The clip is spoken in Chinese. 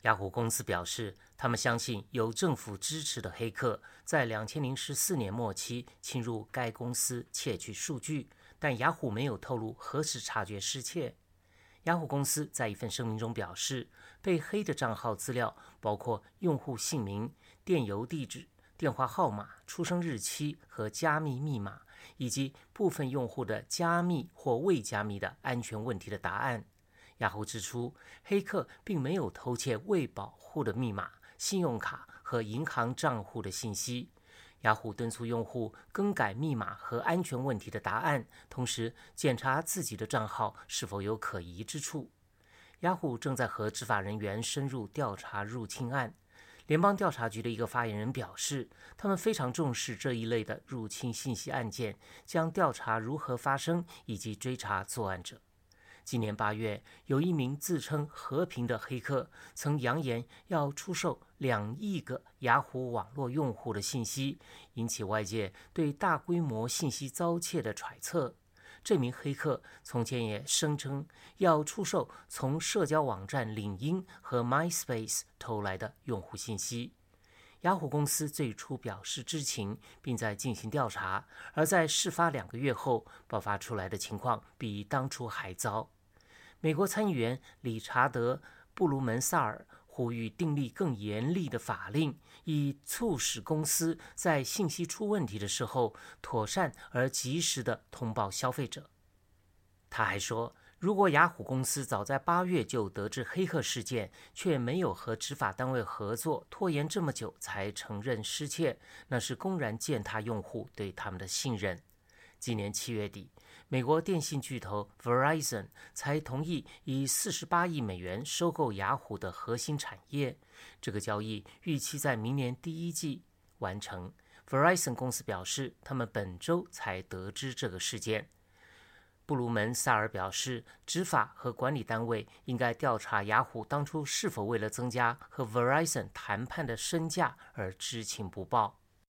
雅虎公司表示，他们相信有政府支持的黑客在2014年末期侵入该公司窃取数据，但雅虎没有透露何时察觉失窃。雅虎公司在一份声明中表示，被黑的账号资料包括用户姓名、电邮地址、电话号码、出生日期和加密密码，以及部分用户的加密或未加密的安全问题的答案。雅虎指出，黑客并没有偷窃未保护的密码、信用卡和银行账户的信息。雅虎敦促用户更改密码和安全问题的答案，同时检查自己的账号是否有可疑之处。雅虎正在和执法人员深入调查入侵案。联邦调查局的一个发言人表示，他们非常重视这一类的入侵信息案件，将调查如何发生以及追查作案者。今年8月，有一名自称和平的黑客曾扬言要出售2亿个雅虎网络用户的信息，引起外界对大规模信息遭窃的揣测。这名黑客从前也声称要出售从社交网站领英和 MySpace 偷来的用户信息。雅虎公司最初表示知情，并在进行调查，而在事发2个月后，爆发出来的情况比当初还糟。美国参议员理查德·布卢门萨尔呼吁订立更严厉的法令，以促使公司在信息出问题的时候妥善而及时地通报消费者。他还说，如果雅虎公司早在8月就得知黑客事件，却没有和执法单位合作，拖延这么久才承认失窃，那是公然践踏用户对他们的信任。今年7月底，美国电信巨头 Verizon 才同意以48亿美元收购雅虎的核心产业，这个交易预期在明年第1季完成。Verizon 公司表示，他们本周才得知这个事件。布卢门萨尔表示，执法和管理单位应该调查雅虎当初是否为了增加和 Verizon 谈判的身价而知情不报。